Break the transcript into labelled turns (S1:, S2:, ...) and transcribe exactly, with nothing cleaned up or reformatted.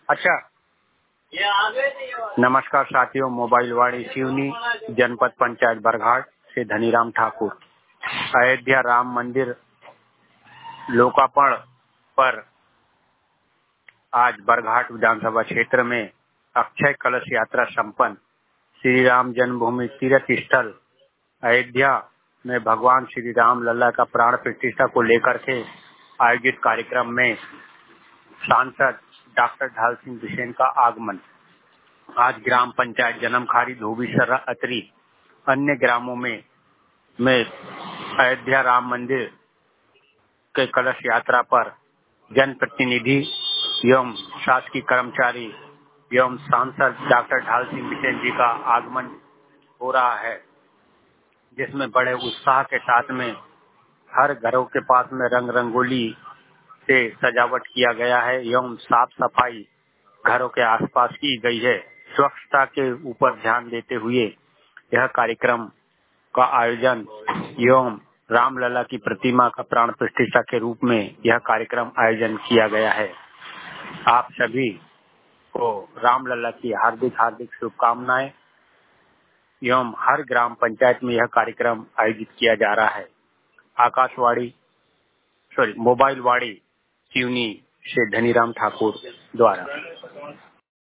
S1: अच्छा। नमस्कार साथियों, मोबाइल वाणी सिवनी जनपद पंचायत बरघाट से धनीराम ठाकुर। अयोध्या राम मंदिर लोकार्पण पर आज बरघाट विधानसभा क्षेत्र में अक्षय कलश यात्रा संपन्न। श्री राम जन्मभूमि तीर्थ स्थल अयोध्या में भगवान श्री राम लल्ला का प्राण प्रतिष्ठा को लेकर के आयोजित कार्यक्रम में सांसद डॉक्टर ढाल सिंह बिसेन का आगमन। आज ग्राम पंचायत जनमखारी, धोबीसर, अतरी, अन्य ग्रामों में में अयोध्या राम मंदिर के कलश यात्रा पर जनप्रतिनिधि एवं शासकीय कर्मचारी एवं सांसद डॉक्टर ढाल सिंह बिसेन जी का आगमन हो रहा है, जिसमें बड़े उत्साह के साथ में हर घरों के पास में रंग रंगोली से सजावट किया गया है एवं साफ सफाई घरों के आसपास की गई है। स्वच्छता के ऊपर ध्यान देते हुए यह कार्यक्रम का आयोजन एवं रामलला की प्रतिमा का प्राण प्रतिष्ठा के रूप में यह कार्यक्रम आयोजन किया गया है। आप सभी को रामलला की हार्दिक हार्दिक शुभकामनाएं एवं हर ग्राम पंचायत में यह कार्यक्रम आयोजित किया जा रहा है। आकाशवाणी सॉरी मोबाइल वाणी सिवनी से धनीराम ठाकुर द्वारा।